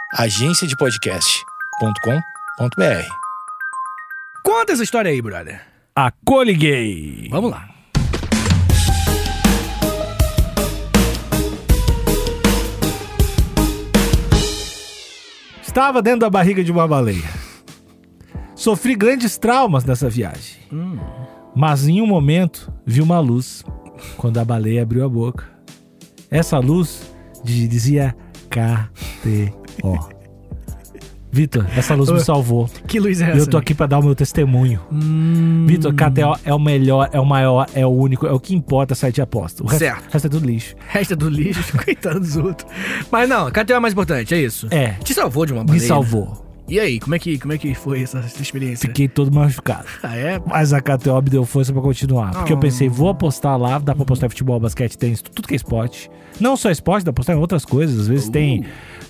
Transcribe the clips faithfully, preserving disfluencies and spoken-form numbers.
agência de podcast ponto com ponto b r. Conta essa história aí, brother. A Coliguei. Vamos lá. Estava dentro da barriga de uma baleia. Sofri grandes traumas nessa viagem. Hum. Mas em um momento vi uma luz quando a baleia abriu a boca. Essa luz dizia K T O. Vitor, essa luz me salvou. Que luz é essa? E eu tô aqui pra dar o meu testemunho. Hum. Vitor, K T O é o melhor, é o maior, é o único, é o que importa site de aposta. O resto, Certo. o resto é tudo lixo. Resta do lixo, coitado dos outros. Mas não, K T O é mais importante, é isso? É. Te salvou de uma Me baleia? salvou. E aí, como é que, como é que foi essa, essa experiência? Fiquei todo machucado. Ah, é? Mas a K T O me deu força pra continuar. Porque Oh. eu pensei, vou apostar lá, dá pra apostar em futebol, basquete, tênis, tudo que é esporte. Não só esporte, dá pra apostar em outras coisas. Às vezes Uh. tem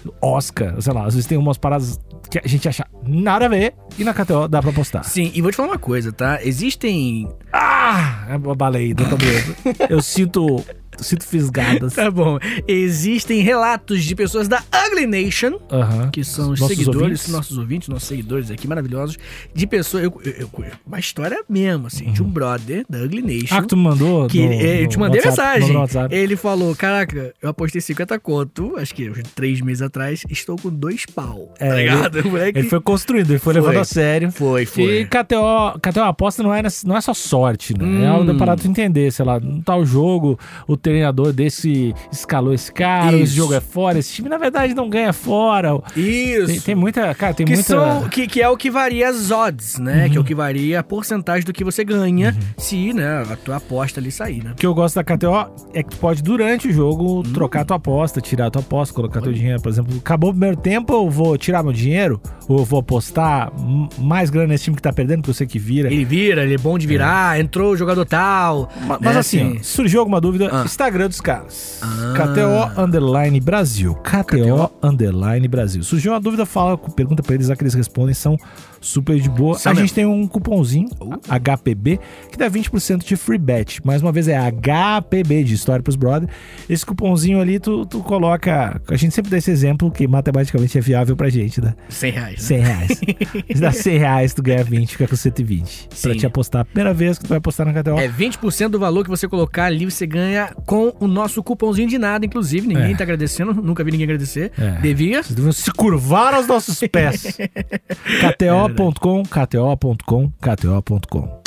Oscar, sei lá, às vezes tem umas paradas que a gente acha nada a ver e na K T O dá pra apostar. Sim, e vou te falar uma coisa, tá? Existem... Ah! Eu balei, não tô mesmo. Eu sinto, sinto fisgadas. Tá bom. Existem relatos de pessoas da Ugly Nation, Aham. que são os Nossos seguidores, ouvintes. nossos ouvintes, nossos seguidores aqui maravilhosos, de pessoas... Eu, eu, eu, uma história mesmo, assim, de um brother da Ugly Nation. Ah, que tu me mandou? Que no, ele, eu no te mandei WhatsApp, mensagem. mandou no WhatsApp. Ele falou: caraca, eu apostei cinquenta conto, acho que uns três meses atrás, estou com dois pau. É, tá ligado? O moleque... Ele foi construído, ele foi, Foi. levado a sério. Foi, foi. E K T O, K T O aposta não é, não é só sorte, né? Hum. É algo da parada tu entender, sei lá, no tal jogo, o treinador desse escalou esse cara, Isso. esse jogo é fora, esse time na verdade não ganha fora. Isso. Tem, tem muita, cara, tem que, muita... são, que, que é o que varia as odds, né? Uhum. Que é o que varia a porcentagem do que você ganha se, né, a tua aposta ali sair, né? O que eu gosto da K T O é que tu pode, durante o jogo, trocar a tua aposta, tirar a tua aposta, colocar teu dinheiro. Por exemplo, acabou o primeiro tempo, eu vou tirar meu dinheiro, ou eu vou apostar m- mais grana nesse time que tá perdendo, porque eu sei que vira. Ele vira, ele é bom de virar, entrou o jogador tal. Ma- né, Mas assim, ó, surgiu alguma dúvida, Ah. Instagram dos caras. Ah. K T O Underline Brasil. K T O Underline Brasil. Surgiu uma dúvida, fala, pergunta pra eles, lá que eles respondem, são super de boa. São a mesmo. gente tem um cupomzinho, Uh. H P B, que dá vinte por cento de free bet. Mais uma vez é H P B, de História pros Brother. Esse cupomzinho ali, tu, tu coloca... A gente sempre dá esse exemplo, que matematicamente é viável pra gente, né? cem reais. Né? cem reais. Se dá cem reais, tu ganha vinte, fica com cento e vinte. Pra Sim. te apostar a primeira vez que tu vai apostar na K T O. É vinte por cento do valor que você colocar ali, você ganha com o nosso cupomzinho de nada, inclusive. Ninguém É. tá agradecendo, nunca vi ninguém agradecer. É. Devia. Vocês deviam se curvar aos nossos pés. K T O ponto com, K T O ponto com, K T O ponto com.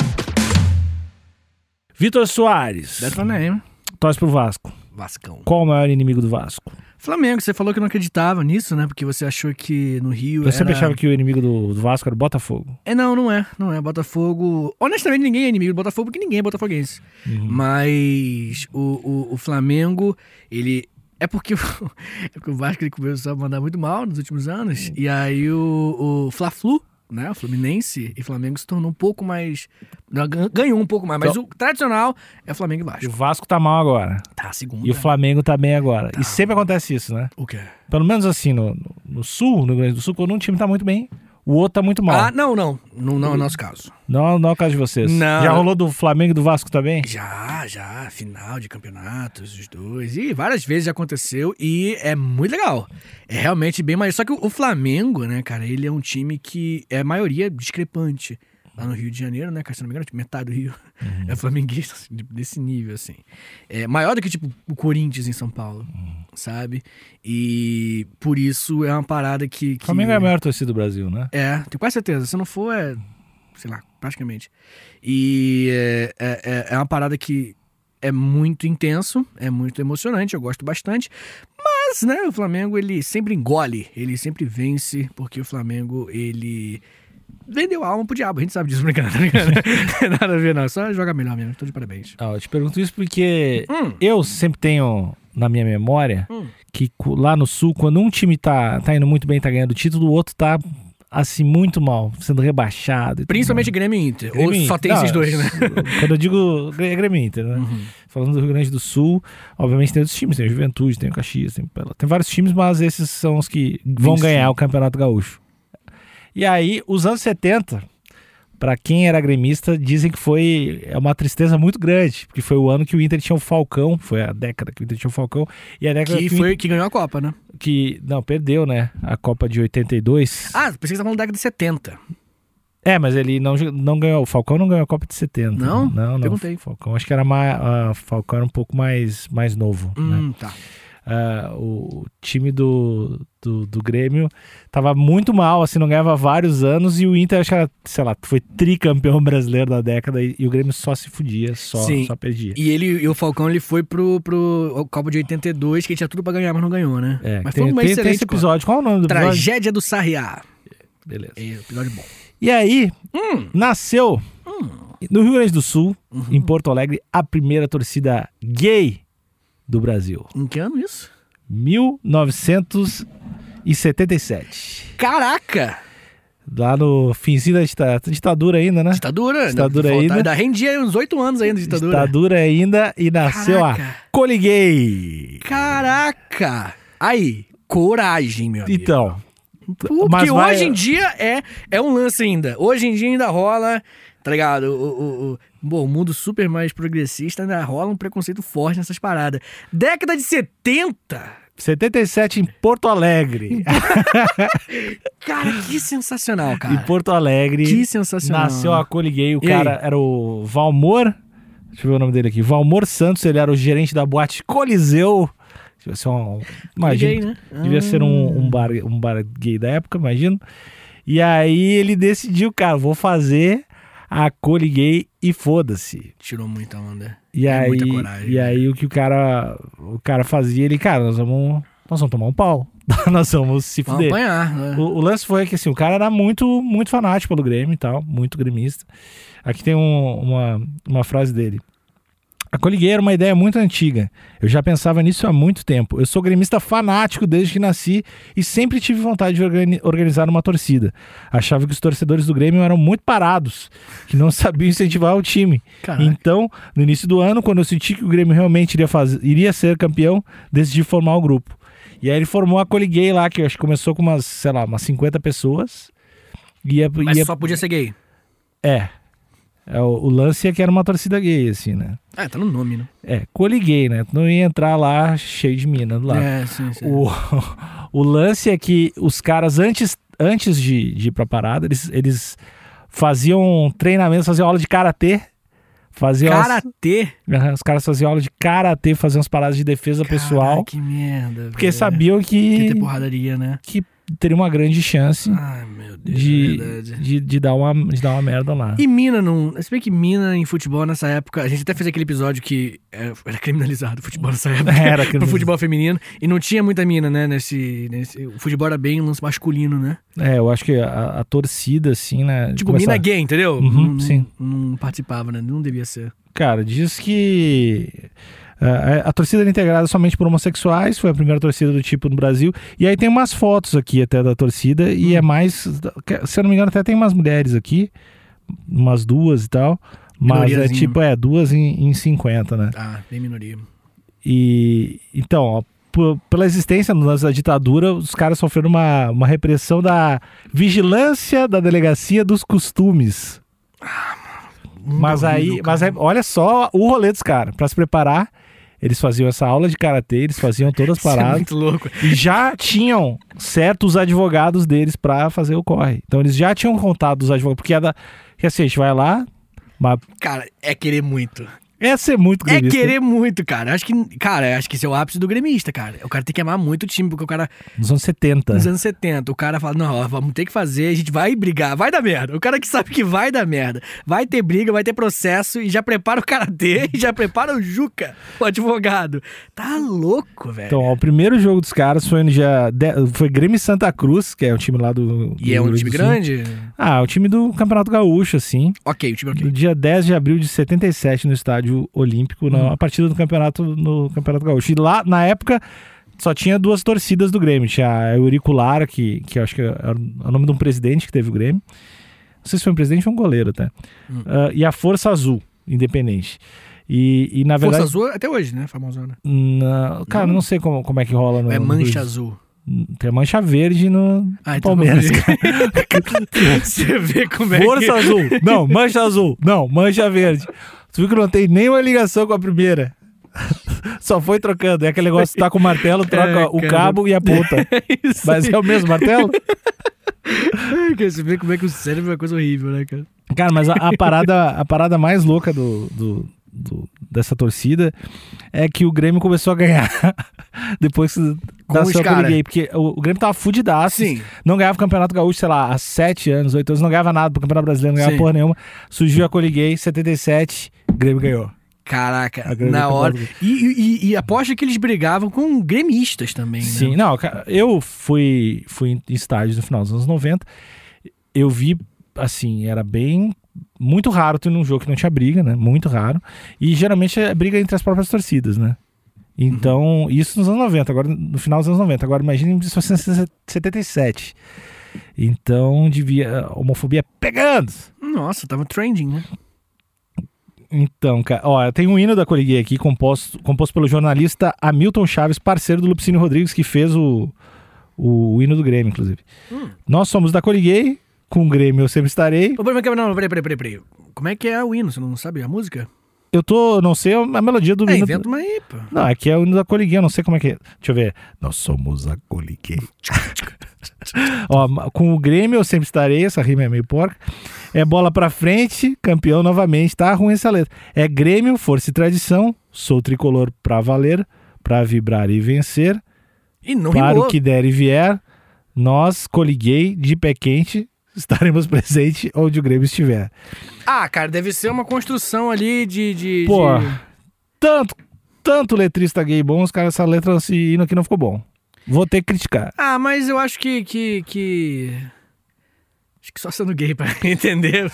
Vitor Soares, That's my name. torce pro Vasco. Vascão. Qual o maior inimigo do Vasco? Flamengo, você falou que não acreditava nisso, né? Porque você achou que no Rio Eu sempre era... achava que o inimigo do, do Vasco era o Botafogo. É, não, não é. Não é. Botafogo... Honestamente, ninguém é inimigo do Botafogo, porque ninguém é botafoguense. Mas o, o, o Flamengo, ele... É porque, o- é porque o Vasco ele começou a mandar muito mal nos últimos anos. E aí o, o Fla-Flu, né? O Fluminense e Flamengo se tornou um pouco mais... não, gan- Ganhou um pouco mais. Mas o tradicional é Flamengo e E o Vasco. Vasco tá mal agora. Tá, segundo. E o Flamengo tá bem agora. E sempre acontece isso, né? O quê? Pelo menos assim, no, no, no Sul, no Rio Grande do Sul, quando um time tá muito bem, o outro tá muito mal. Ah, não, não. Não, não é o nosso caso. Não, não é o caso de vocês. Não. Já rolou do Flamengo e do Vasco também? Já, já, final de campeonatos, os dois. E várias vezes já aconteceu e é muito legal. É realmente bem mais. Só que o o Flamengo, né, cara, ele é um time que é a maioria discrepante. Lá no Rio de Janeiro, né, cara, se não me engano, tipo, metade do Rio é flamenguista, assim, de- desse nível, assim. É maior do que, tipo, o Corinthians em São Paulo, sabe? E por isso é uma parada que... que... O Flamengo é a maior torcida do Brasil, né? É, tenho quase certeza. Se não for, é. Sei lá, praticamente. E é, é, é uma parada que é muito intenso, é muito emocionante, eu gosto bastante. Mas, né, o Flamengo, ele sempre engole, ele sempre vence, porque o Flamengo, ele vendeu a alma pro diabo, a gente sabe disso, brincando, tá ligado? Não tem nada a ver, não, só joga melhor mesmo, tô de parabéns. Ah, eu te pergunto isso porque Hum. eu sempre tenho na minha memória Hum. que cu- lá no Sul, quando um time tá, tá indo muito bem, tá ganhando título, o outro tá, assim, muito mal, sendo rebaixado. e tudo Principalmente mais. Grêmio e Inter, Grêmio ou só Inter. tem Não, esses dois, né? Quando eu digo Grê- é Grêmio e Inter, né? Uhum. Falando do Rio Grande do Sul, obviamente tem outros times, tem o Juventude, tem o Caxias, tem, o- tem vários times, mas esses são os que vão Sim. ganhar o Campeonato Gaúcho. E aí, os anos setenta, pra quem era gremista, dizem que foi é uma tristeza muito grande, porque foi o ano que o Inter tinha o Falcão, foi a década que o Inter tinha o Falcão, e a década Que, que, o foi, que ganhou a Copa, né? Inter- que não, perdeu, né, a Copa de oitenta e dois. Ah, pensei que você tava falando da década de setenta. É, mas ele não, não ganhou, o Falcão não ganhou a Copa de setenta. Não? Não, não. Perguntei. O Falcão, acho que era mais, uh, Falcão era um pouco mais, mais novo, né? Hum, tá. Uh, o time do, do, do Grêmio tava muito mal, assim, não ganhava há vários anos, e o Inter, acho que era, sei lá, foi tricampeão brasileiro da década, e, e o Grêmio só se fudia, só, Sim. só perdia. E, ele, e o Falcão ele foi pro, pro Copa de oitenta e dois, que ele tinha tudo pra ganhar, mas não ganhou, né? É, mas tem, foi uma tem, tem excelente esse Copa. episódio, qual é o nome do episódio? Tragédia do Sarriá. Beleza. É, episódio bom. E aí, Hum, nasceu hum. no Rio Grande do Sul, Uhum. em Porto Alegre, a primeira torcida gay do Brasil. Em que ano isso? mil novecentos e setenta e sete. Caraca! Lá no finzinho da dita- ditadura ainda, né? Ditadura. Ditadura ainda. ainda. Ainda rendia uns oito anos ainda de ditadura. Ditadura ainda, e nasceu Caraca. a Coliguei. Caraca! Aí, coragem, meu amigo. Então, Pô, mas porque vai- hoje em dia é, é um lance ainda. Hoje em dia ainda rola, tá ligado? O, o, o, bom, o mundo super mais progressista ainda rola um preconceito forte nessas paradas. Década de setenta... setenta e sete em Porto Alegre. Cara, que sensacional, cara. Em Porto Alegre, Que sensacional. nasceu a Coliguei. O E cara aí? era o Valmor. Deixa eu ver o nome dele aqui. Valmor Santos, ele era o gerente da boate Coliseu. Devia ser um, imagina, Gay, né? devia ser um, um, Ah. bar, um bar gay da época, imagino. E aí ele decidiu, cara, vou fazer a Coliguei e foda-se. Tirou muita onda. E, É aí, muita coragem, e né? aí o que o cara, o cara fazia, ele, cara, nós vamos, nós vamos tomar um pau. Nós vamos se Vamos fuder. apanhar, né? O, o lance foi que assim, o cara era muito, muito fanático pelo Grêmio e tal, muito gremista. Aqui tem um- uma, uma frase dele. A Coliguei era uma ideia muito antiga. Eu já pensava nisso há muito tempo. Eu sou gremista fanático desde que nasci e sempre tive vontade de organi- organizar uma torcida. Achava que os torcedores do Grêmio eram muito parados, que não sabiam incentivar o time. Caraca. Então, no início do ano, quando eu senti que o Grêmio realmente iria, fazer, iria ser campeão, decidi formar o grupo. E aí ele formou a Coliguei lá, que eu acho que começou com umas, sei lá, umas cinquenta pessoas. Ia, Mas ia, só podia ser gay. É. É, o, o lance é que era uma torcida gay, assim, né? Ah, tá no nome, né? É, Coliguei, né? Tu não ia entrar lá cheio de mina do lado. É, sim, sim. O, o lance é que os caras, antes, antes de, de ir pra parada, eles, eles faziam treinamentos, faziam aula de karatê. Faziam as- Karatê. Aham, os caras faziam aula de karatê, faziam as paradas de defesa pessoal. Que merda, Porque velho. sabiam Que ia que, ter porradaria, né? que teria uma grande chance Ai, meu Deus, de, é verdade. de, de, dar uma, de dar uma merda lá. E mina não... Se bem que mina em futebol nessa época... A gente até fez aquele episódio que é, era criminalizado o futebol nessa época. Era Pro criminalizado. futebol feminino. E não tinha muita mina, né? Nesse, nesse, o futebol era bem um lance masculino, né? É, eu acho que a, a torcida, assim, né? Tipo, começar- mina gay, entendeu? Uhum, não, sim. Não, não participava, né? Não devia ser. Cara, diz que uh, a, a torcida era integrada somente por homossexuais, foi a primeira torcida do tipo no Brasil. E aí tem umas fotos aqui até da torcida, e é mais, se eu não me engano, até tem umas mulheres aqui, umas duas e tal. Mas é Minoriazinha. tipo, é, duas em, em cinquenta, né? Ah, bem minoria. E então, ó, p- pela existência no lance da ditadura, os caras sofreram uma, uma repressão da vigilância da delegacia dos costumes. Mas aí, horrível, mas cara. aí, olha só o rolê dos caras. Pra se preparar, eles faziam essa aula de karatê, eles faziam todas as Isso é paradas. muito louco. E já tinham certos advogados deles pra fazer o corre. Então eles já tinham contado os advogados. Porque, é da, que assim, a gente vai lá, mas Cara, é querer muito. é ser muito É gremista. querer muito, cara. Acho que, cara, acho que esse é o ápice do gremista, cara. O cara tem que amar muito o time, porque o cara, Nos anos setenta. nos anos setenta, o cara fala, não, ó, vamos ter que fazer, a gente vai brigar, vai dar merda. O cara que sabe que vai dar merda. Vai ter briga, vai ter processo, e já prepara o karatê, e já prepara o Juca, o advogado. Tá louco, velho. Então, ó, o primeiro jogo dos caras foi no dia. de- Foi Grêmio e Santa Cruz, que é o time lá do. e é do um Rio time do Sul. grande? Ah, o time do Campeonato Gaúcho, assim. Ok, o time é No ok. dia dez de abril de setenta e sete, no Estádio Olímpico, na a partida do campeonato no Campeonato Gaúcho. E lá, na época, só tinha duas torcidas do Grêmio. Tinha a Eurico Lara, que, que eu acho que era o nome de um presidente que teve o Grêmio. Não sei se foi um presidente ou um goleiro até. Hum. Ah, e a Força Azul, independente. E, e na Força verdade. Azul até hoje, né? Famosona. Na, cara, Não? não sei como, como é que rola no. É no Mancha Brasil. Azul. Tem a mancha verde no Ah, então Palmeiras. Você vê como é que... Força azul. Não, mancha azul. Não, mancha verde. Tu viu que não tem nenhuma ligação com a primeira. Só foi trocando. É aquele negócio que tá com o martelo, troca É, o cara. cabo e a ponta. Isso Mas aí. é o mesmo martelo? Ai, cara, você vê como é que o cérebro é uma coisa horrível, né, cara? Cara, mas a, a parada, a parada mais louca do, do, do- dessa torcida é que o Grêmio começou a ganhar depois Com da os sua cara. liguei, porque o, o Grêmio tava fudidaço. Sim. Não ganhava o Campeonato Gaúcho, sei lá, há sete anos, oito anos, não ganhava nada pro Campeonato Brasileiro, não ganhava Sim. porra nenhuma. Surgiu a Coliguei, setenta e sete, Grêmio ganhou. Caraca, A grande na hora. campeonato. E, e, e aposta que eles brigavam com gremistas também, né? Sim, não, cara, eu fui, fui em estádios no final dos anos noventa, eu vi, assim, era bem... Muito raro ter num jogo que não tinha briga, né? Muito raro. E geralmente é briga entre as próprias torcidas, né? Então, isso nos anos noventa, agora no final dos anos noventa. Agora imagine se fosse em setenta e sete. Então, devia... A homofobia pegando! Nossa, tava trending, né? Então, cara, ó, tem um hino da Coliguei aqui, composto, composto pelo jornalista Hamilton Chaves, parceiro do Lupicínio Rodrigues, que fez o, o, o hino do Grêmio, inclusive. Hum. Nós somos da Coliguei, com o Grêmio eu sempre estarei. Ô, peraí, peraí, não, peraí, peraí, peraí, peraí. Como é que é o hino? Você não sabe a música? Eu tô, não sei a melodia do É, hino. inventa uma aí, pô. Não, aqui é o hino da Coliguei, eu não sei como é que é. Deixa eu ver. Nós somos a Coliguei. Ó, com o Grêmio eu sempre estarei, essa rima é meio porca. É bola pra frente, campeão novamente, tá ruim essa letra. É Grêmio, força e tradição, sou tricolor pra valer, pra vibrar e vencer, E não para rimou. o que der e vier, nós, Coliguei, de pé quente, estaremos presentes onde o Grêmio estiver. Ah, cara, deve ser uma construção ali de... de Pô, de- tanto, tanto letrista gay bom, os caras, essa letra, esse hino aqui não ficou bom. Vou ter que criticar. Ah, mas eu acho que... que, que... Acho que só sendo gay pra entender.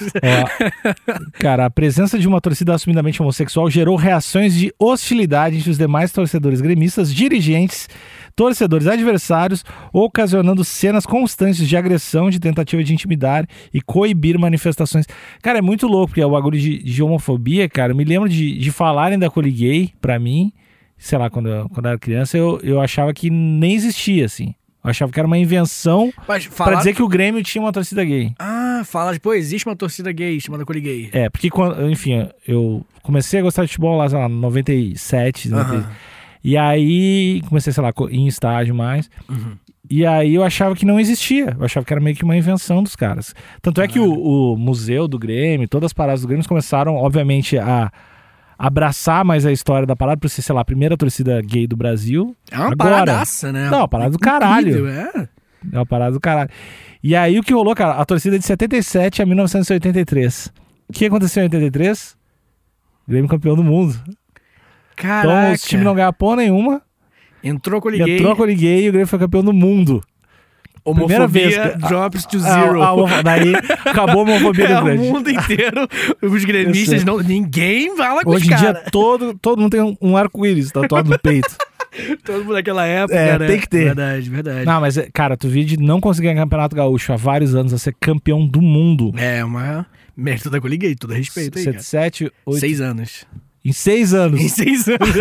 Ó, cara, a presença de uma torcida assumidamente homossexual gerou reações de hostilidade entre os demais torcedores gremistas, dirigentes, torcedores adversários, ocasionando cenas constantes de agressão, de tentativa de intimidar e coibir manifestações. Cara, é muito louco, porque o bagulho de, de homofobia, cara, eu me lembro de, de falarem da Coliguei pra mim, sei lá, quando eu, quando eu era criança, eu, eu achava que nem existia, assim. Eu achava que era uma invenção Mas pra falar... dizer que o Grêmio tinha uma torcida gay. Ah, fala, pô, existe uma torcida gay chamada Coliguei. É, porque, quando, enfim, eu comecei a gostar de futebol lá, sei lá, em noventa e sete, noventa Aham. e aí comecei, sei lá, em estágio mais, Uhum. e aí eu achava que não existia, eu achava que era meio que uma invenção dos caras. Tanto é que o, o museu do Grêmio, todas as paradas do Grêmio começaram, obviamente, a abraçar mais a história da parada, por ser, sei lá, a primeira torcida gay do Brasil. É uma Agora. paradaça, né? Não, uma parada do caralho. Incrível, é. É uma parada do caralho. E aí o que rolou, cara, a torcida de setenta e sete a mil novecentos e oitenta e três. O que aconteceu em oitenta e três? Grêmio campeão do mundo. Caraca. Então os times não ganharam porra nenhuma. Entrou Coliguei. Entrou com o Liguei e o Grêmio foi campeão do mundo. Primeira vez Homofobia que- drops to zero. A, a, homo- daí acabou a homofobia É, do o grande. mundo inteiro, os gremistas, Eu sei. não, ninguém fala com Hoje os em dia caras. todo, todo mundo tem um, um arco-íris tatuado no peito. Todo mundo naquela época, É, né? tem que ter. Verdade, verdade. Não, mas, é, cara, tu vi de não conseguir ganhar campeonato gaúcho há vários anos a ser campeão do mundo. É, uma mérito da Coliguei, todo respeito aí, setenta cara. e sete, oito Seis anos. Em seis anos. Em seis anos.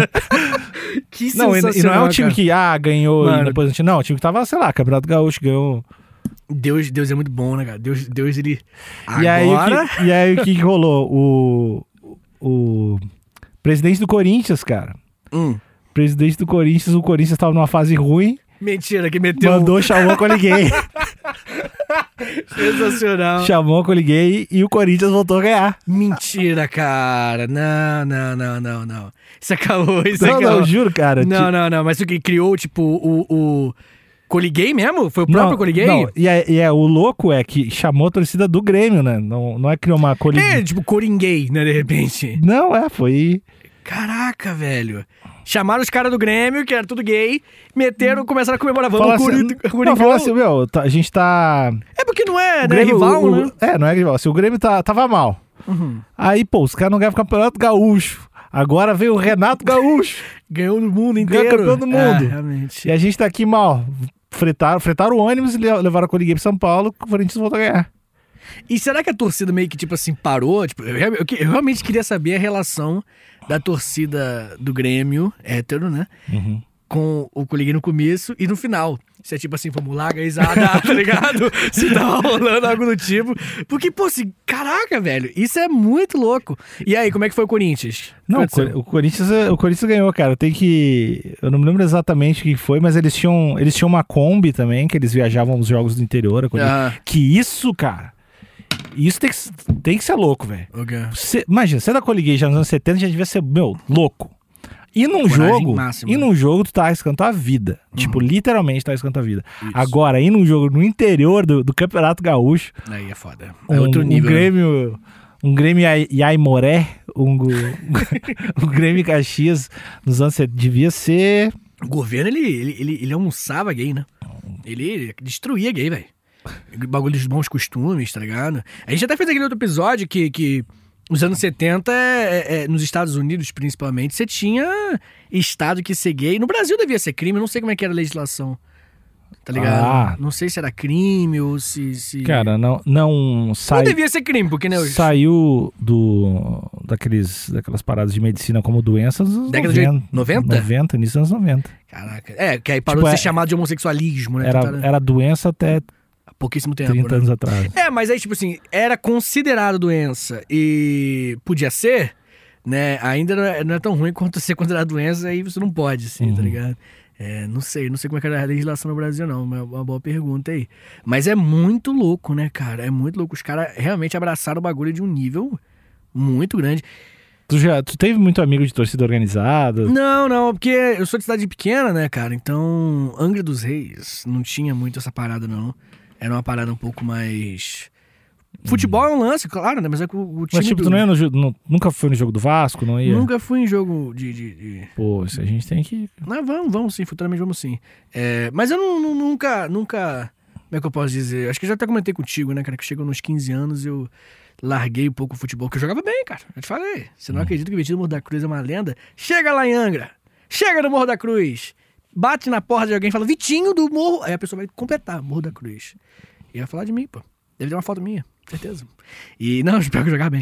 Que Não, e, e não é um time cara. que, ah, ganhou Mano. e depois não tinha. Não, o time que tava, sei lá, campeonato gaúcho ganhou. Deus, Deus é muito bom, né, cara? Deus, Deus ele... E aí, Agora... o que, e aí o que que rolou? O, o presidente do Corinthians, cara. Hum. Presidente do Corinthians, o Corinthians tava numa fase ruim, Mentira, que meteu... mandou, chamou a Coliguei. Sensacional. chamou a Coliguei e o Corinthians voltou a ganhar. Mentira, cara. Não, não, não, não, não. Isso acabou, isso Não, acabou. não, juro, cara. Não, Ti- não, não. Mas o que criou, tipo, o... o... Coliguei mesmo? Foi o não, próprio Coliguei? não, e, é, e é, o louco é que chamou a torcida do Grêmio, né? Não, não é que criou uma Coliguei. É, tipo, Coringuei, né, de repente. Não, é, foi... Caraca, velho. Chamaram os caras do Grêmio, que era tudo gay, meteram, começaram a comemorar. Vamos, Fala assim, Cori- não, Coringão. fala assim, meu, tá- a gente tá... É porque não é, o né, rival, o- né? É, não é rival. Assim, o Grêmio tá, tava mal. Uhum. Aí, pô, os caras não ganham o campeonato gaúcho. Agora veio o Renato Gaúcho. Ganhou no mundo Ganhou inteiro. campeão do mundo. É, realmente. E a gente tá aqui mal. Fretaram, fretaram o ônibus e le- levaram a Coliguei pra São Paulo, que o Corinthians voltou a ganhar. E será que a torcida meio que, tipo assim, parou? Tipo, eu, real- eu que- eu realmente queria saber a relação da torcida do Grêmio, hétero, né? Uhum. com o que eu liguei no começo e no final. Se é tipo assim, vamos lá, gaizada, tá ligado? Se tava rolando algo do tipo. Porque, pô, assim, caraca, velho, isso é muito louco. E aí, como é que foi o Corinthians? Não, o, Cor- o, Corinthians, o Corinthians ganhou, cara. Tem que... Eu não me lembro exatamente o que foi, mas eles tinham, eles tinham uma Kombi também, que eles viajavam os jogos do interior. a Corinthians. Ah. Que isso, cara... Isso tem que, tem que ser louco, velho. Okay. Você- Imagina, você é da Coliguei já nos anos setenta, já devia ser, meu, louco. E num Coragem jogo, máxima. e num jogo tu tá arriscando tua vida. Tipo, literalmente tá arriscando tua vida. Isso. Agora, ir num jogo no interior do, do Campeonato Gaúcho, Aí é foda. É um, outro nível. um Grêmio, um Grêmio Iai- Iaimoré, um, um Grêmio Caxias nos anos setenta, devia ser... O governo, ele, ele, ele, ele almoçava gay, né? Ele destruía gay, velho. Bagulho dos bons costumes, tá ligado? A gente até fez aquele outro episódio que, que nos anos setenta, é, é, nos Estados Unidos principalmente, você tinha estado que ser gay. No Brasil devia ser crime, eu não sei como é que era a legislação. Tá ligado? Ah. Não sei se era crime ou se... se... Cara, não, não não sai, devia ser crime, porque, né? os- saiu do, daqueles, daquelas paradas de medicina como doenças nos anos Década de noventa? noventa, início dos anos noventa. Caraca. É, que aí parou Tipo, de ser é- chamado de homossexualismo, né? Era, Então, tá- era doença até há pouquíssimo tempo, trinta né? anos atrás. É, mas aí, tipo assim, era considerado doença e podia ser, né? Ainda não é, não é tão ruim quanto ser considerado doença, aí você não pode ser, tá Uhum. ligado? É, não sei, não sei como é que era a legislação no Brasil, não. Uma, uma boa pergunta aí. Mas é muito louco, né, cara? É muito louco. Os caras realmente abraçaram o bagulho de um nível muito grande. Tu já tu teve muito amigo de torcida organizada? Não, não, porque eu sou de cidade pequena, né, cara? Então, Angra dos Reis não tinha muito essa parada, não. Era uma parada um pouco mais... Futebol é um lance, claro, né? Mas é que o, o time... Mas tipo, do- tu não ia no, jo- nu- nunca foi no jogo do Vasco, não ia? Nunca fui em jogo de... de, de... Pô, isso a gente tem que... Não, vamos, vamos sim, futuramente vamos sim. É, mas eu não, não- nunca, nunca... Como é que eu posso dizer? Acho que eu já até comentei contigo, né, cara? Que chegou nos quinze anos eu larguei um pouco o futebol, que eu jogava bem, cara. Eu te falei. Você não acredita que o Vitinho do Morro da Cruz é uma lenda? Chega lá em Angra. Chega no Morro da Cruz. Bate na porta de alguém e fala, Vitinho do Morro... Aí a pessoa vai completar, Morro da Cruz. E vai falar de mim, pô. Deve ter uma foto minha. Certeza. E não, espero que eu jogar bem.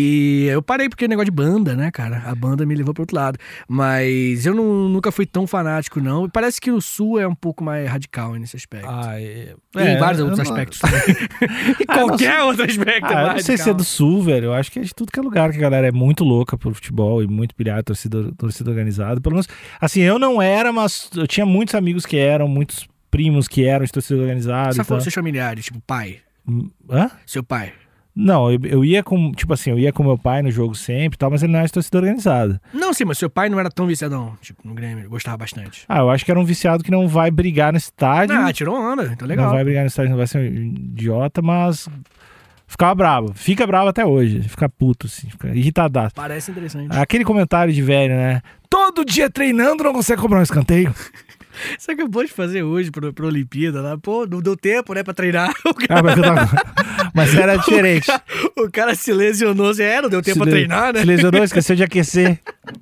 E eu parei porque negócio de banda, né, cara? A banda me levou pro outro lado. Mas eu não- nunca fui tão fanático, não. E parece que o Sul é um pouco mais radical nesse aspecto. Ah, é... Tem vários eu outros não- aspectos também. E Ah, não qualquer sei. outro aspecto é Ah, eu mais não sei se é radical. do Sul, velho. Eu acho que é de tudo que é lugar que a galera é muito louca por futebol e muito pilhada, torcida, torcida organizada. Pelo menos, assim, eu não era, mas eu tinha muitos amigos que eram, muitos primos que eram de torcida organizada. Só e falou tal. seus familiares, tipo pai. Hã? Seu pai. Não, eu, eu ia com, tipo assim, eu ia com meu pai no jogo sempre e tal, mas ele não era de torcida organizada. Não, sim, mas seu pai não era tão viciadão, tipo, no Grêmio. Ele gostava bastante. Ah, eu acho que era um viciado que não vai brigar no estádio. Ah, tirou onda. Então legal. Não vai brigar no estádio, não vai ser um idiota, mas ficava bravo. Fica bravo até hoje. Fica puto, assim, fica irritadaço. Parece interessante. Aquele comentário de velho, né? Todo dia treinando não consegue cobrar um escanteio. Você acabou de fazer hoje pro, pro Olimpíada lá. Pô, não deu tempo, né, pra treinar. O cara, Ah, mas, eu tava... mas era diferente. o cara, o cara se lesionou. Você é, não deu tempo Se pra le- treinar, né? Se lesionou, esqueceu de aquecer.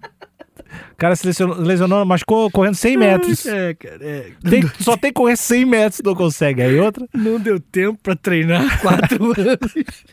O cara se lesionou, lesionou machucou correndo cem metros. É, cara, é. Tem- só tem que correr cem metros, não consegue. Aí outra. Não deu tempo pra treinar quatro anos.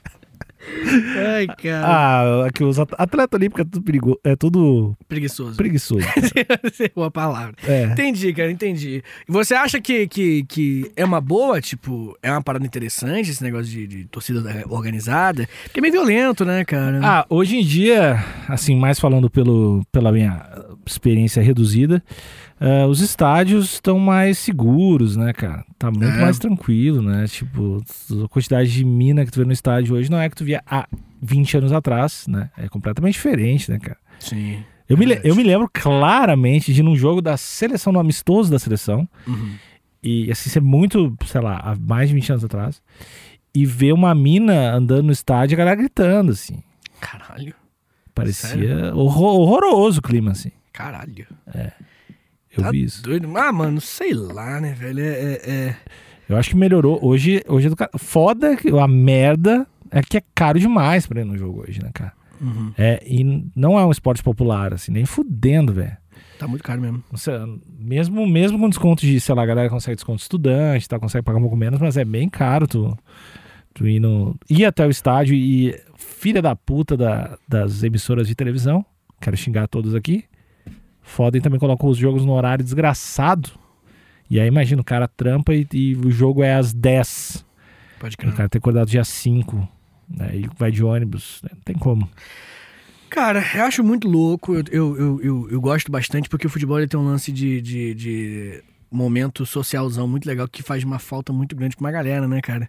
Ai, cara. Ah, aqui os at- atleta olímpico é tudo perigoso. É tudo Preguiçoso. preguiçoso. Uma palavra. É. Entendi, cara, entendi. E você acha que, que, que é uma boa, tipo, é uma parada interessante esse negócio de, de torcida organizada? Porque é meio violento, né, cara? Ah, hoje em dia, assim, mais falando pelo, pela minha experiência reduzida, ah, os estádios estão mais seguros, né, cara? Tá muito É. mais tranquilo, né? Tipo, a quantidade de mina que tu vê no estádio hoje não é que tu via há vinte anos atrás, né? É completamente diferente, né, cara? Sim. Eu me, le- verdade. eu me lembro claramente de num jogo da seleção, no amistoso da seleção, Uhum. e assim, ser muito, sei lá, há mais de vinte anos atrás, e ver uma mina andando no estádio e a galera gritando, assim. Caralho. Parecia Sério? horror- horroroso o clima, assim. Caralho. Eu Tá vi isso. doido. Ah, mano, sei lá, né, velho? É. é, é... Eu acho que melhorou. Hoje, hoje é do cara. Foda, que- a merda é que é caro demais pra ir no jogo hoje, né, cara? Uhum. É, e não é um esporte popular, assim, nem fudendo, velho. Tá muito caro mesmo. Não sei, Mesmo, mesmo com desconto de, sei lá, a galera consegue desconto de estudante, tá, consegue pagar um pouco menos, mas é bem caro tu, tu ir, no, ir até o estádio e filha da puta da- das emissoras de televisão, quero xingar todos aqui, fodem também colocam os jogos no horário desgraçado. E aí imagina, o cara trampa e, e o jogo é às dez. Pode crer. O cara tem acordado dia cinco. Aí vai de ônibus, né? Não tem como. Cara, eu acho muito louco, eu, eu, eu, eu, eu gosto bastante porque o futebol ele tem um lance de, de, de momento socialzão muito legal que faz uma falta muito grande pra uma galera, né, cara?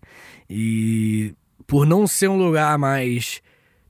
E por não ser um lugar mais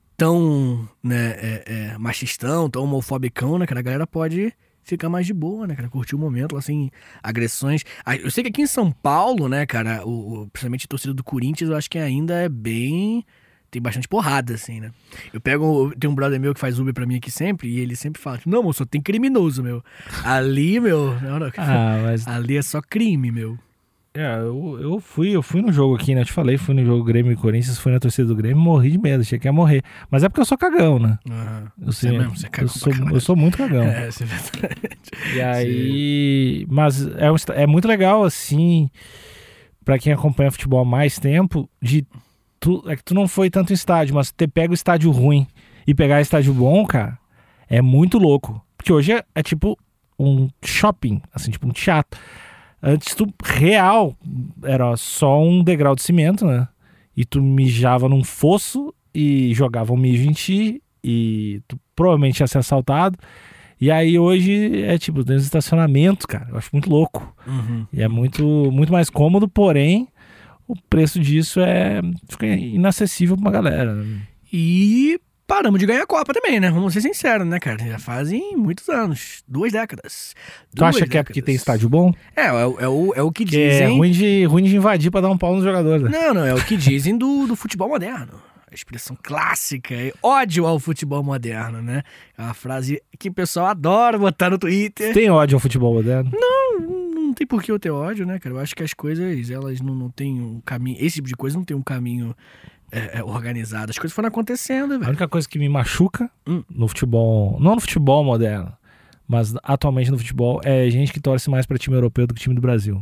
tão, né, é, é, machistão, tão homofobicão, né, cara, a galera pode ficar mais de boa, né, cara, curtir o momento, assim, agressões. Eu sei que aqui em São Paulo, né, cara, o, o, principalmente a torcida do Corinthians, eu acho que ainda é bem... Tem bastante porrada, assim, né? Eu pego... Tem um brother meu que faz Uber pra mim aqui sempre, e ele sempre fala, não, moço, só tem criminoso, meu. Ali, meu... Não, não, Ah, mas... ali é só crime, meu. É, eu, eu fui, eu fui no jogo aqui, né? Eu te falei, fui no jogo Grêmio e Corinthians, fui na torcida do Grêmio, morri de medo, achei que ia morrer. Mas é porque eu sou cagão, né? Uhum. Eu, Você sei, mesmo, você é eu, cagão sou, pra eu sou muito cagão. É, isso é verdade. E aí... Mas é, um, é muito legal, assim, pra quem acompanha futebol há mais tempo, de... Tu, é que tu não foi tanto em estádio, mas tu pega o estádio ruim e pegar estádio bom, cara, é muito louco. Porque hoje é, é tipo um shopping, assim, tipo um teatro. Antes tu, real, era só um degrau de cimento, né? E tu mijava num fosso e jogava um mijo em ti e tu provavelmente ia ser assaltado. E aí hoje é tipo, tem uns estacionamentos, cara. Eu acho muito louco. Uhum. E é muito, muito mais cômodo, porém... O preço disso é fica inacessível pra uma galera. Né? E paramos de ganhar a Copa também, né? Vamos ser sinceros, né, cara? Já fazem muitos anos. Duas décadas. Tu Duas acha que é décadas. porque tem estádio bom? É, é, o- é, o, é o que Que é dizem... ruim de, ruim de invadir pra dar um pau nos jogadores. Né? Não, não, é o que dizem do, do futebol moderno. A expressão clássica é ódio ao futebol moderno, né? É uma frase que o pessoal adora botar no Twitter. Tem ódio ao futebol moderno? Não tem por que eu ter ódio, né, cara? Eu acho que as coisas, elas não, não têm um caminho... Esse tipo de coisa não tem um caminho é, é, organizado. As coisas foram acontecendo, A velho. única coisa que me machuca Hum. no futebol, não no futebol moderno, mas atualmente no futebol, é gente que torce mais pra time europeu do que time do Brasil.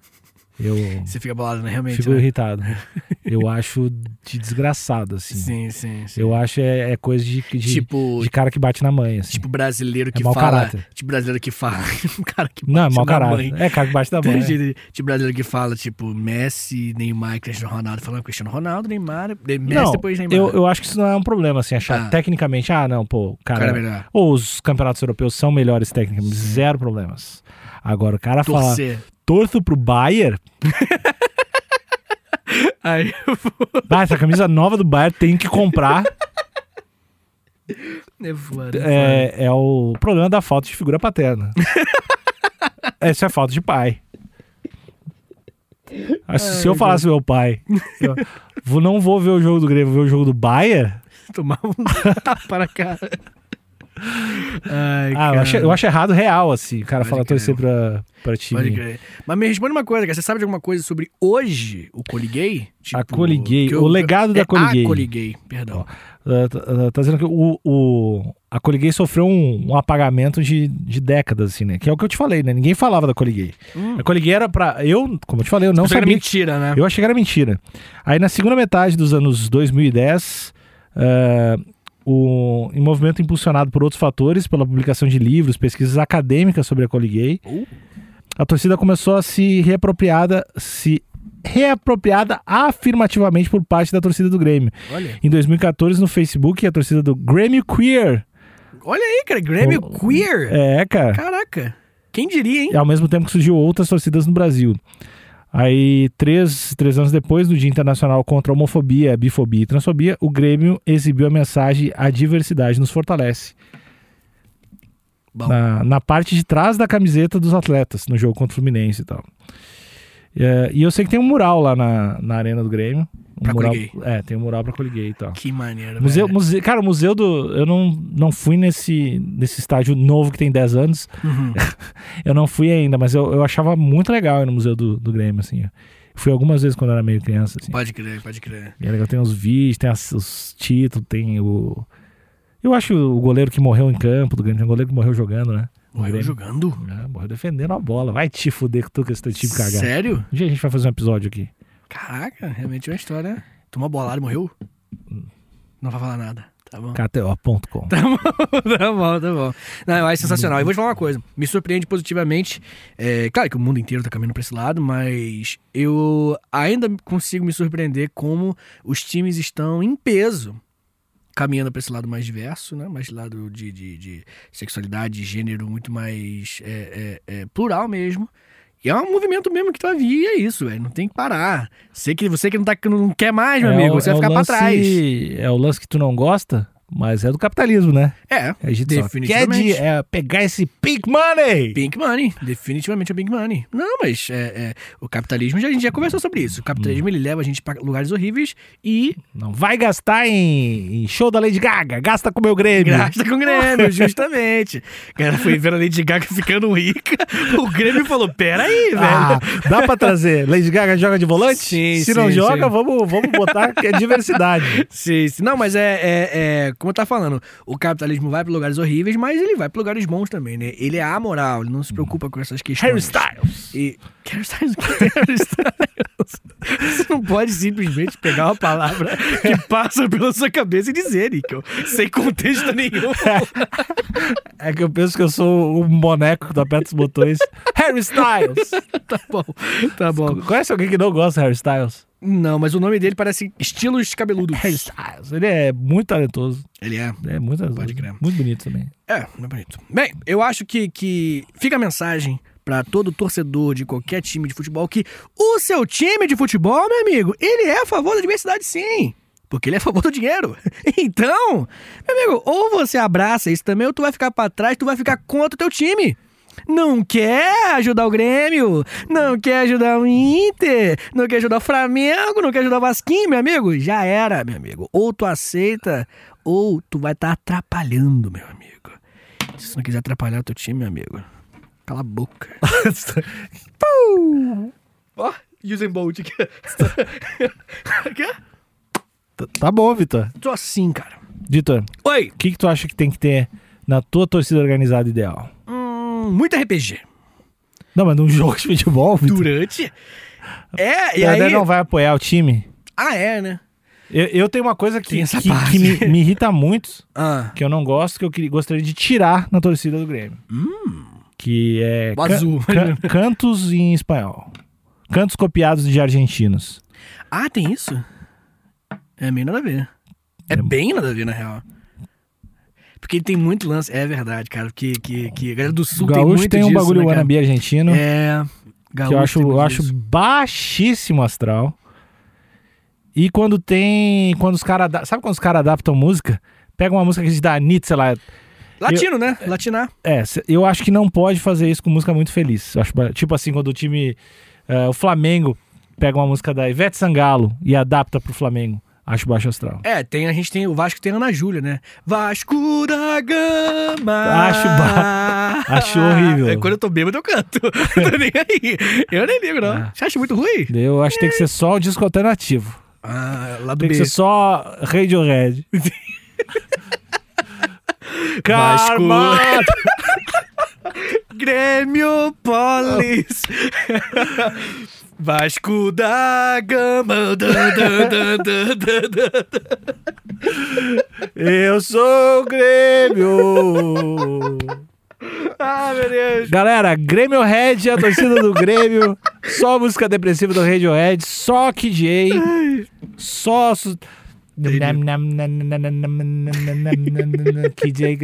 Eu Você fica bolado, né? Realmente, fico né? irritado. Eu acho de desgraçado, assim. Sim, sim, sim. Eu acho é, é coisa de, de, Tipo, de cara que bate na mãe, assim. tipo brasileiro que É mau fala... caráter. Tipo brasileiro que fala... um cara que bate Não, é mau na caráter. mãe. É cara que bate na mãe. Tem gente, tipo brasileiro que fala, tipo, Messi, Neymar e Cristiano Ronaldo. Falando Cristiano Ronaldo, Neymar, de- Messi, Não, depois Neymar. eu, eu acho que isso não é um problema, assim, achar Ah. tecnicamente, ah, não, pô, o cara, O cara é melhor. ou os campeonatos europeus são melhores tecnicamente, zero problemas. Agora, o cara fala, Torcer. torço pro Bayern, Aí eu vou... ah, essa camisa nova do Bayern tem que comprar, É foda, é foda. é, é o problema da falta de figura paterna. Essa é falta de pai. Ah, se se eu falasse meu pai, eu vou- não vou ver o jogo do Grêmio, vou ver o jogo do Bayern, Tomar um para cá. Ai, ah, eu cara. acho, eu acho errado real, assim, o cara Pode fala crer. torcer pra, pra time. Pode crer. Mas me responde uma coisa, cara. Você sabe de alguma coisa sobre hoje o Coliguei? Tipo, A Coliguei, que o legado da é Coliguei. A Coliguei, perdão. Uh, tá, uh, tá dizendo que o, o, a Coliguei sofreu um, um apagamento de, de décadas, assim, né? Que é o que eu te falei, né? Ninguém falava da Coliguei. Hum. A Coliguei era pra... Eu, como eu te falei, eu não Isso era sabia... mentira, né? Eu achei que era mentira. Aí na segunda metade dos anos dois mil e dez, uh, o, em movimento impulsionado por outros fatores, pela publicação de livros, pesquisas acadêmicas sobre a Coliguei, Uh. a torcida começou a se reapropriada, se reapropriada afirmativamente por parte da torcida do Grêmio. Olha. Em dois mil e catorze, no Facebook, a torcida do Grêmio Queer. Olha aí, cara. Grêmio O- Queer. É, cara. Caraca. Quem diria, hein? E ao mesmo tempo que surgiu outras torcidas no Brasil. Aí, três, três anos depois, no Dia Internacional contra a Homofobia, Bifobia e Transfobia, o Grêmio exibiu a mensagem "A diversidade nos fortalece", Bom. na, na parte de trás da camiseta dos atletas, no jogo contra o Fluminense e tal. É, e eu sei que tem um mural lá na, na arena do Grêmio. Um Pra mural, Coliguei. É, tem um mural pra Coliguei e tal. Que maneiro, Museu, velho. museu, cara, o museu do... Eu não, não fui nesse, nesse estádio novo que tem dez anos. Uhum. Eu não fui ainda, mas eu, eu achava muito legal ir no museu do, do Grêmio, assim. Fui algumas vezes quando eu era meio criança, assim. Pode crer, pode crer. E é legal, tem os vídeos, tem as- os títulos, tem o... Eu acho o goleiro que morreu em campo do Grêmio, tem um goleiro que morreu jogando, né? No Morreu Grêmio. jogando? É, morreu defendendo a bola. Vai te fuder que tu com esse teu time cagar. Sério? Um dia a gente vai fazer um episódio aqui. Caraca, realmente é uma história. Tomou bolada e morreu? Não vai falar nada. Tá bom. K T O ponto com. Tá bom, tá bom, tá bom. Não, eu acho sensacional. E vou te falar uma coisa. Me surpreende positivamente. É, claro que o mundo inteiro tá caminhando pra esse lado, mas eu ainda consigo me surpreender como os times estão em peso caminhando pra esse lado mais diverso, né? Mais lado de, de, de sexualidade, de gênero muito mais é, é, é, plural mesmo. E é um movimento mesmo que tu vai vir, e é isso, velho. Não tem que parar. Sei que você que não, tá, que não quer mais, meu É amigo, o- você é vai o ficar lance- pra trás. É o lance que tu não gosta, mas é do capitalismo, né? É, A gente só quer definitivamente. de, é, pegar esse pink money. Pink Money, definitivamente é Pink Money. Não, mas é, é, o capitalismo, já, a gente já conversou sobre isso. O capitalismo, ele leva a gente pra lugares horríveis e Não vai gastar em, em show da Lady Gaga, gasta com o meu Grêmio. gasta com o Grêmio, justamente. A galera foi vendo a Lady Gaga ficando rica, o Grêmio falou, peraí, velho. Ah, dá pra trazer? Lady Gaga joga de volante? Sim, Se sim, não joga, sim. vamos, vamos botar que é diversidade. Sim, sim. Não, mas é, é, é como eu tava falando, o capitalismo vai pra lugares horríveis, mas ele vai pra lugares bons também, né? Ele é amoral, ele não se preocupa com essas questões. Harry Styles. E... Harry Styles? O que é Harry Styles? Você não pode simplesmente pegar uma palavra que passa pela sua cabeça e dizer, Nico, sem contexto nenhum. É que eu penso que eu sou um boneco que tu aperta os botões. Harry Styles. Tá bom, tá bom. Conhece alguém que não gosta de Harry Styles? Não, mas o nome dele parece estilos cabeludos. Harry Styles. Ele é muito talentoso. Ele é. É muito talentoso. Pode crer. Muito bonito também. É, não é bonito. Bem, eu acho que, que fica a mensagem pra todo torcedor de qualquer time de futebol que o seu time de futebol, meu amigo, ele é a favor da diversidade, sim. Porque ele é a favor do dinheiro. Então, meu amigo, ou você abraça isso também, ou tu vai ficar pra trás, tu vai ficar contra o teu time. Não quer ajudar o Grêmio, não quer ajudar o Inter, não quer ajudar o Flamengo, não quer ajudar o Vasquinho, meu amigo. Já era, meu amigo. Ou tu aceita, ou tu vai estar atrapalhando, meu amigo. Se você não quiser atrapalhar o teu time, meu amigo, cala a boca. Ó, Usain Bolt aqui. Aqui? Tá- Tá bom, Vitor. Tô assim, cara. Vitor, Oi. o que, que tu acha que tem que ter na tua torcida organizada ideal? Hum, muito R P G. Não, mas num jogo de futebol, Vitor. Durante? É, e O aí... André não vai apoiar o time? Ah, é, né? Eu, eu tenho uma coisa que, Tem essa que, parte. que me, me irrita muito, Ah, que eu não gosto, que eu queria- gostaria de tirar na torcida do Grêmio. Que é O azul. can- cantos em espanhol. Cantos copiados de argentinos. ah, tem isso? É meio nada a ver. É É- bem nada a ver, na real. Porque tem muito lance. É verdade, cara. Que, que, que a galera do O Sul tem Gaúcho muito tem um disso, bagulho né, cara? wannabe argentino, É... Gaúcho que eu acho, tem muito eu acho disso. baixíssimo astral. E quando tem... Quando os caras... Sabe quando os caras adaptam música? Pega uma música que diz da Anitta, sei lá... Latino, né? Latinar. É, cê- eu acho que não pode fazer isso com música muito feliz. Eu acho, ba- tipo assim, quando o time... eh, o Flamengo pega uma música da Ivete Sangalo e adapta pro Flamengo. Acho baixo astral. É, tem, a gente tem... O Vasco tem a Ana Júlia, né? Vasco da Gama. Acho ba- acho horrível. É, quando eu tô bêbado, eu canto. Não tô nem aí. Eu nem ligo, não. Ah. Você acha muito ruim? Eu acho que tem que ser só o disco alternativo. Ah, lá do Tem que B. ser só Radiohead. Vasco. Karma! Grêmio Polis. Vasco da Gama. Da, da, da, da, da, da. Eu sou o Grêmio! Ah, meu Deus. Galera, Grêmio Red, a torcida do Grêmio. Só música depressiva do Radiohead. Só K J. Só... Su... K J.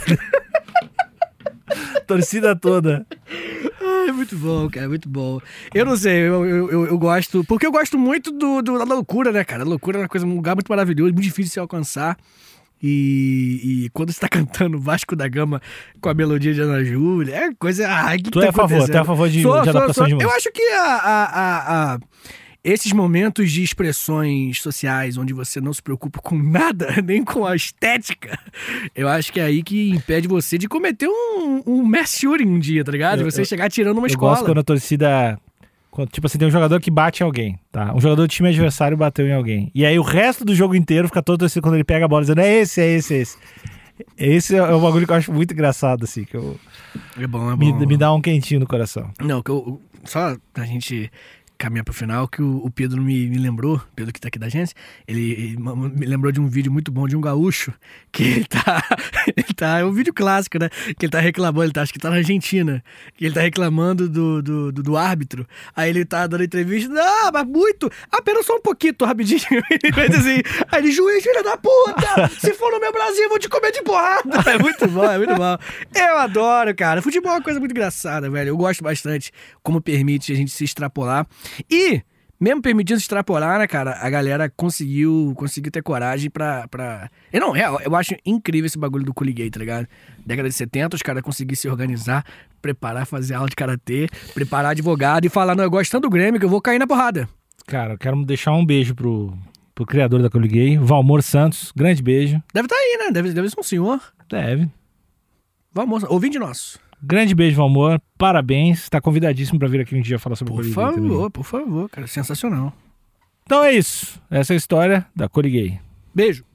Torcida toda. É muito bom, cara, muito bom. Eu não sei, eu, eu, eu, eu gosto. Porque eu gosto muito do, do- da loucura, né, cara? A loucura é uma coisa, um lugar muito maravilhoso, muito difícil de se alcançar. E, e quando você tá cantando Vasco da Gama com a melodia de Ana Júlia, é coisa. Ai, que Tu que é tá a favor, acontecendo? tu é a favor de- Sou, de sou, adaptação sou. de Eu música. acho que a, a, a- a- esses momentos de expressões sociais onde você não se preocupa com nada, nem com a estética, eu acho que é aí que impede você de cometer um, um mass shooting um dia, tá ligado? De Eu- você eu- chegar tirando uma Eu escola. gosto quando a torcida... quando, tipo assim, tem um jogador que bate em alguém, tá? Um jogador do time adversário bateu em alguém. E aí o resto do jogo inteiro fica todo torcido quando ele pega a bola dizendo é esse, é esse, é esse. Esse é um bagulho que eu acho muito engraçado, assim, que eu, É bom, é bom. me, me dá um quentinho no coração. Não, que eu, só pra gente caminhar pro final, que o, o Pedro me, me lembrou, Pedro que tá aqui da agência, ele, ele me lembrou de um vídeo muito bom de um gaúcho, que ele tá, ele tá, é um vídeo clássico, né, que ele tá reclamando, ele tá, acho que tá na Argentina, que ele tá reclamando do, do, do, do árbitro, aí ele tá dando entrevista, ah, mas muito, apenas só um pouquinho, rapidinho, ele vai dizer assim, aí ele, juiz, filha da puta, se for no meu Brasil, eu vou te comer de porrada, é muito bom, é muito bom, eu adoro, cara, futebol é uma coisa muito engraçada, velho, eu gosto bastante, como permite a gente se extrapolar. E, mesmo permitindo se extrapolar, né, cara, a galera conseguiu, conseguiu ter coragem pra... pra... Eu não, real, eu acho incrível esse bagulho do Coligay, tá ligado? Década de setenta, os caras conseguiram se organizar, preparar, fazer aula de karatê, preparar advogado e falar, não, eu gosto tanto do Grêmio que eu vou cair na porrada. Cara, eu quero deixar um beijo pro, pro criador da Coligay, Valmor Santos, grande beijo. Deve estar aí, né? Deve, deve ser um senhor. Deve. Valmor, ouvinte nosso. Grande beijo, Valmor. Parabéns. Tá convidadíssimo pra vir aqui um dia falar sobre por Coligay. Por favor, também. por favor, cara. Sensacional. Então é isso. Essa é a história da Coligay. Beijo.